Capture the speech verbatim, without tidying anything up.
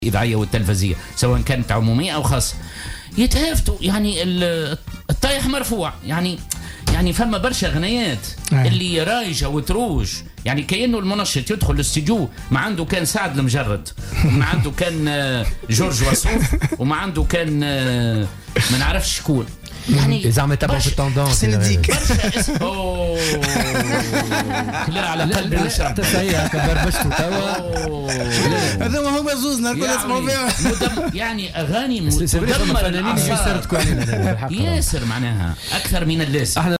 الإذاعية والتلفزية سواء كانت عمومية أو خاصة يتهافتوا، يعني الطايح مرفوع، يعني يعني فما برشا غنيات اللي رايجة وتروج، يعني كأنه المنشط يدخل الاستديو ما عنده كان سعد المجرد، وما عنده كان جورج وسوف، وما عنده كان ما نعرفش شكون، يعني زعما تبعوا في التوندونس حسين الديك. اوه لا على قلبي نشرب تصحيح بربشتوا توا. هذا ما هو زوزنا الكل اسمعوا فيها، يعني اغاني مدمره ياسر معناها ياسر معناها اكثر من اللازم.